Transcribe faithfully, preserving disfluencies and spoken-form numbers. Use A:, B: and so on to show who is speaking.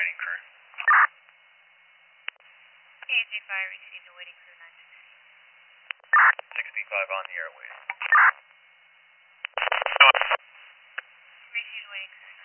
A: waiting crew.
B: A J Fire received a waiting crew nine sixty.
A: sixty-five on the airway.
B: Received waiting crew